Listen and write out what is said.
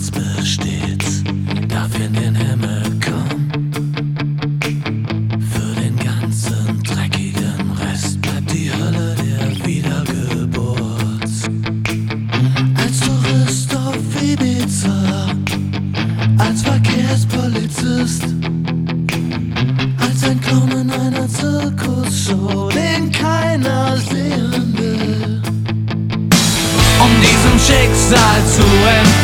Herz besteht, darf in den Himmel kommen. Für den ganzen dreckigen Rest bleibt die Hölle der Wiedergeburt. Als Tourist auf Ibiza, als Verkehrspolizist, als ein Clown in einer Zirkusshow, den keiner sehen will. Um diesem Schicksal zu entfliehen,